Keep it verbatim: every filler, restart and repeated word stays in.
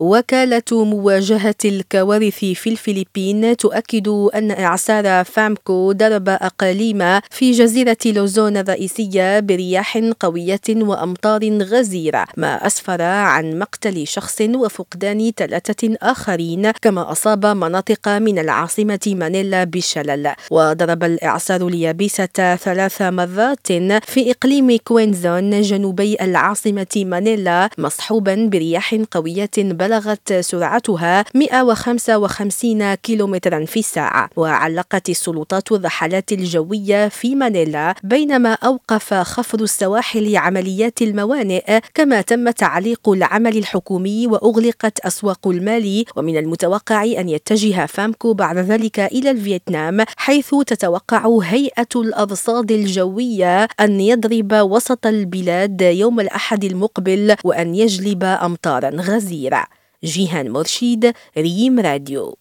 وكالة مواجهة الكوارث في الفلبين تؤكد أن إعصار فامكو ضرب أقاليم في جزيرة لوزون الرئيسية برياح قوية وأمطار غزيرة، ما أسفر عن مقتل شخص وفقدان ثلاثة آخرين، كما أصاب مناطق من العاصمة مانيلا بالشلل. وضرب الإعصار اليابسة ثلاث مرات في إقليم كوينزون جنوبي العاصمة مانيلا، مصحوبا برياح قوية بلغت سرعتها مئة وخمسة وخمسين كيلومترا في الساعة. وعلقت السلطات الرحلات الجوية في مانيلا، بينما أوقف خفض السواحل عمليات الموانئ، كما تم تعليق العمل الحكومي وأغلقت أسواق المال. ومن المتوقع أن يتجه فامكو بعد ذلك إلى الفيتنام، حيث تتوقع هيئة الأرصاد الجوية أن يضرب وسط البلاد يوم الأحد المقبل وأن يجلب أمطارا غزيرة. جيهان مرشيد، ريم راديو.